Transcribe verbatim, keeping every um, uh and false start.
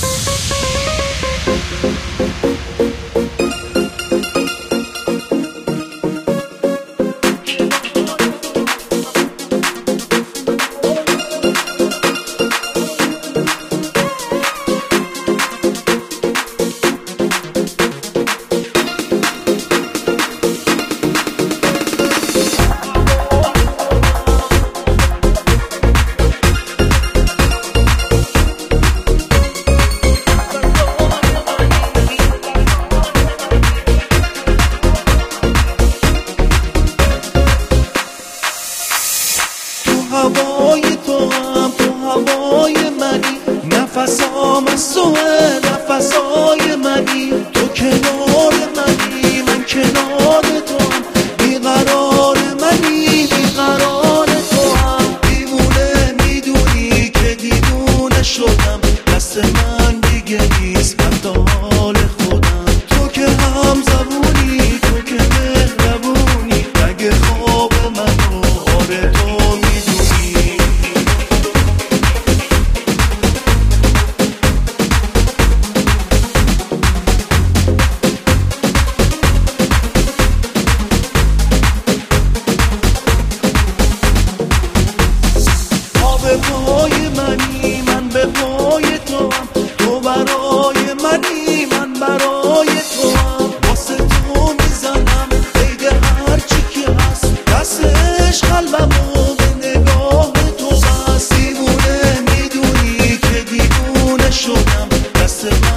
هوای تو هم تو هوای منی، نفسام از توه نفسای منی، تو کنار منی من کنار تو هم، بیقرار منی بیقرار تو هم، دیوونه میدونی که دیوونه شدم، دست من دیگه نیست من تا حال خودم، تو که هم زبونی تو که مهربونی، اگه خواب منو آره تو به پای منی من به پای تو هم، تو برای منی من برای تو هم، واسه تو میزنم قید هرچی که هست، دستش قلبمو به نگاه تو بست، دیوونه میدونی که دیوونه شدم، دست من